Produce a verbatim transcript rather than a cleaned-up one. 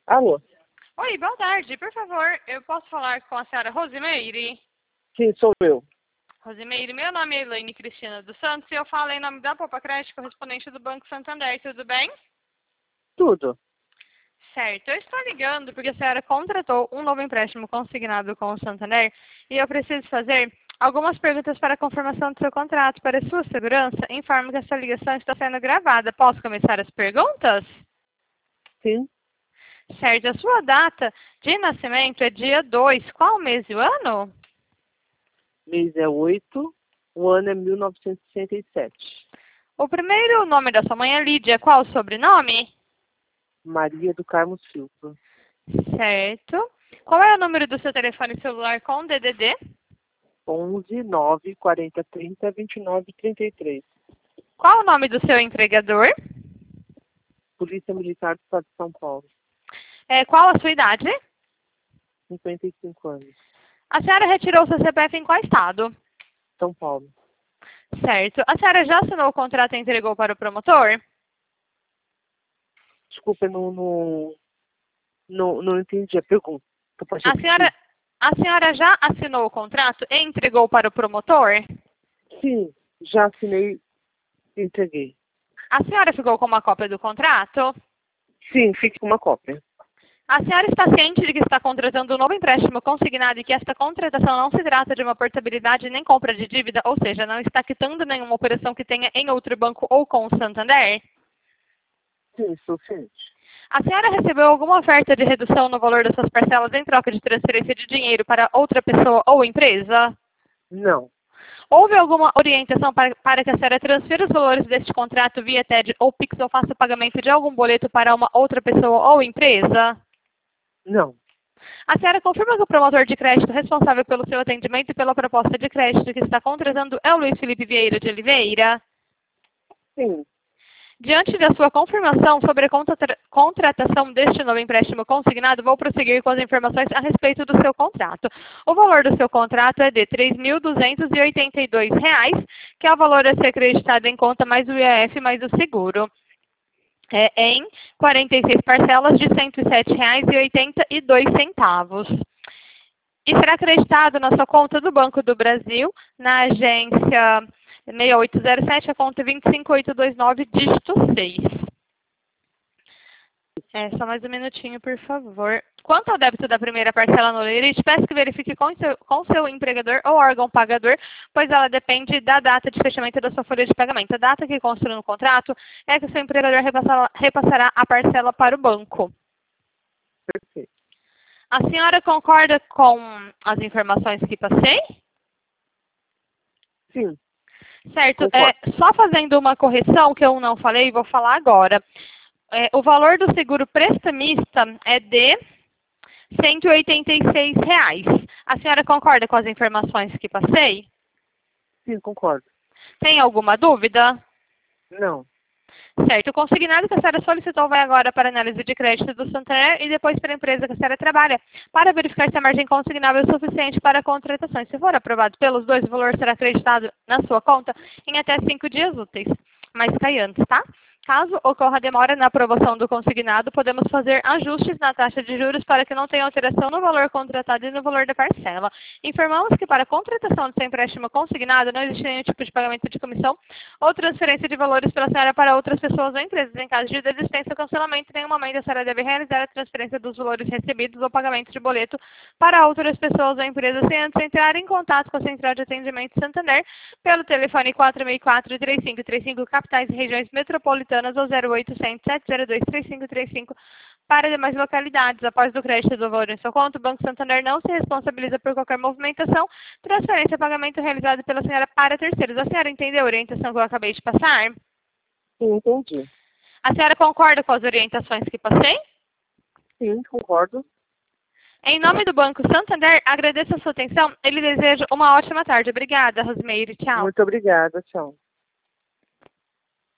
Alô? Oi, boa tarde. Por favor, eu posso falar com a senhora Rosimeire? Sim, sou eu. Rosimeire, meu nome é Elaine Cristina dos Santos e eu falo em nome da Poupa Crédito, correspondente do Banco Santander. Tudo bem? Tudo. Certo. Eu estou ligando porque a senhora contratou um novo empréstimo consignado com o Santander e eu preciso fazer algumas perguntas para a confirmação do seu contrato. Para sua segurança, informo que essa ligação está sendo gravada. Posso começar as perguntas? Sim. Certo. A sua data de nascimento é dia dois. Qual o mês e o ano? Mês é oito, o ano é mil novecentos e sessenta e sete. O primeiro nome da sua mãe é Lídia. Qual o sobrenome? Maria do Carmo Silva. Certo. Qual é o número do seu telefone celular com D D D? onze, nove, quarenta, trinta, vinte e nove, trinta e três. Qual o nome do seu empregador? Polícia Militar do Estado de São Paulo. É, qual a sua idade? cinquenta e cinco anos. A senhora retirou seu C P F em qual estado? São Paulo. Certo. A senhora já assinou o contrato e entregou para o promotor? Desculpa, eu não, não, não, não entendi a pergunta. Tu pode A senhora, repetir? a senhora já assinou o contrato e entregou para o promotor? Sim, já assinei e entreguei. A senhora ficou com uma cópia do contrato? Sim, fique com uma cópia. A senhora está ciente de que está contratando um novo empréstimo consignado e que esta contratação não se trata de uma portabilidade nem compra de dívida, ou seja, não está quitando nenhuma operação que tenha em outro banco ou com o Santander? Sim, estou ciente. A senhora recebeu alguma oferta de redução no valor das suas parcelas em troca de transferência de dinheiro para outra pessoa ou empresa? Não, Houve alguma orientação para, para que a senhora transfira os valores deste contrato via T E D ou Pix ou faça pagamento de algum boleto para uma outra pessoa ou empresa? não, A senhora confirma que o promotor de crédito responsável pelo seu atendimento e pela proposta de crédito que está contratando é o Luiz Felipe Vieira de Oliveira? sim, Diante da sua confirmação sobre a contra- contratação deste novo empréstimo consignado, vou prosseguir com as informações a respeito do seu contrato. O valor do seu contrato é de três mil duzentos e oitenta e dois reais, que é o valor a ser acreditado em conta mais o I A F mais o seguro. É, em quarenta e seis parcelas de cento e sete reais e oitenta e dois centavos. E será acreditado na sua conta do Banco do Brasil, na agência seis oito zero sete, a conta vinte e cinco mil oitocentos e vinte e nove, dígito seis. É, só mais um minutinho, por favor. Quanto ao débito da primeira parcela no lerite, peço que verifique com seu, com seu empregador ou órgão pagador, pois ela depende da data de fechamento da sua folha de pagamento. A data que consta no contrato é que o seu empregador repassará, repassará a parcela para o banco. perfeito. A senhora concorda com as informações que passei? Sim, Certo. concordo. É, só fazendo uma correção que eu não falei, vou falar agora. É, o valor do seguro prestamista é de cento e oitenta e seis reais. A senhora concorda com as informações que passei? Sim, concordo. Tem alguma dúvida? Não, Certo. O consignado que a senhora solicitou vai agora para a análise de crédito do Santander e depois para a empresa que a senhora trabalha, para verificar se a margem consignável é suficiente para a contratação. E se for aprovado pelos dois, o valor será acreditado na sua conta em até cinco dias úteis, mas cai antes, tá? Caso ocorra demora na aprovação do consignado, podemos fazer ajustes na taxa de juros para que não tenha alteração no valor contratado e no valor da parcela. Informamos que para a contratação do seu empréstimo consignado não existe nenhum tipo de pagamento de comissão ou transferência de valores pela senhora para outras pessoas ou empresas. Em caso de desistência ou cancelamento, em nenhum momento a senhora deve realizar a transferência dos valores recebidos ou pagamento de boleto para outras pessoas ou empresas sem antes entrar em contato com a Central de Atendimento Santander pelo telefone quatro seis quatro, três cinco três cinco, capitais e regiões metropolitanas ou zero oitocentos, sete zero dois, três cinco três cinco para demais localidades. Após o crédito do valor em sua conta, o Banco Santander não se responsabiliza por qualquer movimentação, transferência ou pagamento realizado pela senhora para terceiros. A senhora entendeu a orientação que eu acabei de passar? sim, entendi. A senhora concorda com as orientações que passei? Sim, concordo. Em nome do Banco Santander, agradeço a sua atenção e lhe desejo uma ótima tarde. Obrigada, Rosmeire. Tchau. Muito obrigada, tchau.